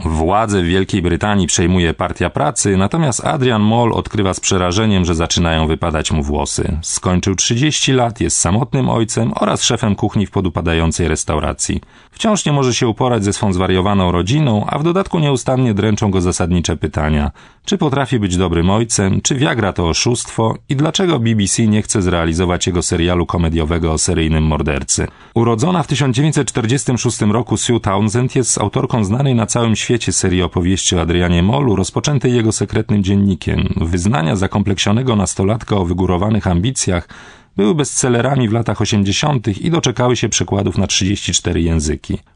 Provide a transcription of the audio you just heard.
Władzę w Wielkiej Brytanii przejmuje Partia Pracy, natomiast Adrian Mole odkrywa z przerażeniem, że zaczynają wypadać mu włosy. Skończył 30 lat, jest samotnym ojcem oraz szefem kuchni w podupadającej restauracji. Wciąż nie może się uporać ze swą zwariowaną rodziną, a w dodatku nieustannie dręczą go zasadnicze pytania. Czy potrafi być dobrym ojcem, czy Viagra to oszustwo i dlaczego BBC nie chce zrealizować jego serialu komediowego o seryjnym mordercy. Urodzona w 1946 roku Sue Townsend jest autorką znanej na całym świecie serii opowieści o Adrianie Molu, rozpoczętej jego sekretnym dziennikiem. Wyznania zakompleksionego nastolatka o wygórowanych ambicjach były bestsellerami w latach 80. i doczekały się przekładów na 34 języki.